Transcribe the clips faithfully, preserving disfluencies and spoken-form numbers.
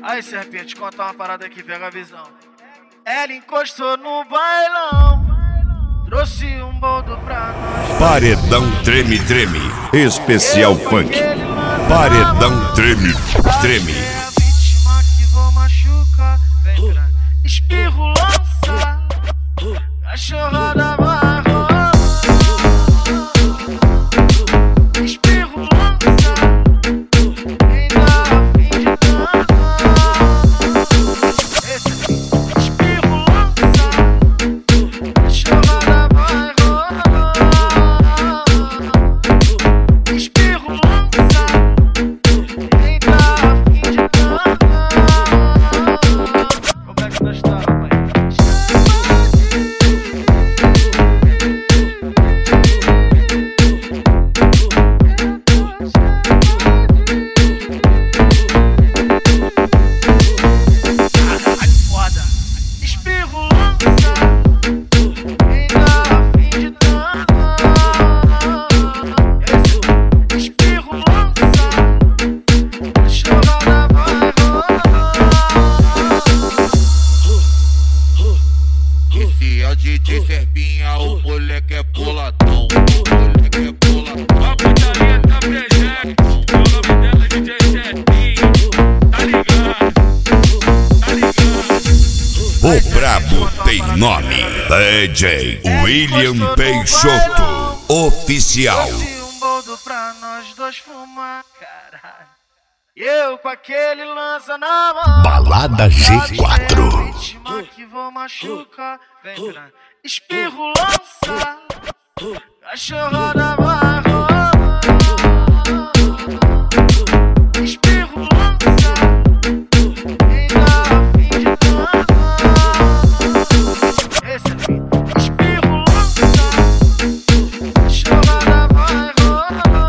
Aí, serpente, conta uma parada aqui, pega a visão. Ela encostou no bailão, trouxe um boldo pra nós. Paredão treme, treme, especial funk. Paredão treme, treme. É a vítima que vou machucar. Vem pra espirro lança, cachorrada vai rolar. Espirro lança, quem dá a fim de dançar. Esse aqui, espirro lança, cachorrada vai rolar. Espirro lança, quem dá a fim de dançar. Como é que nós tá, rapaz? De Serpinha, o moleque é boladão, o moleque é boladão. A putaria tá presente, o nome dela é D J Serpinha, tá ligado, tá ligado. O brabo tem nome, D J William Peixoto, oficial. Trouxe um boldo pra nós dois fumar, caralho. E eu com aquele lança na mão. Balada G quatro. É a vítima que vou machucar. Vem pra espirro lança, cachorrada vai rolar. Espirro lança, quem dá a fim de dançar. Esse aqui, espirro lança, cachorrada vai rolar.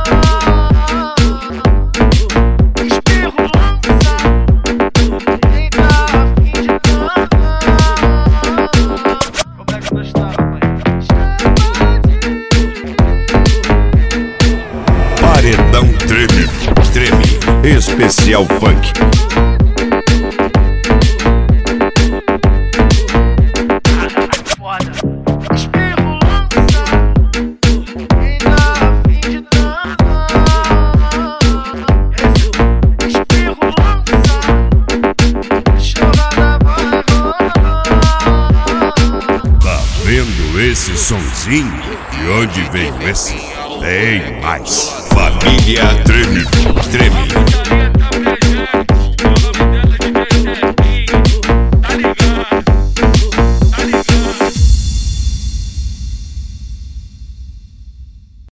Espirro lança, quem dá a fim de dançar. Como é que nós tá, rapaz? Paredão treme, treme, especial funk. Foda. Espirro lança, quem dá a fim de dançar. Esse espirro lança, cachorrada vai rolar. Tá vendo esse sonzinho? De onde veio esse? Tem mais. Família treme, treme. A putaria tá presente.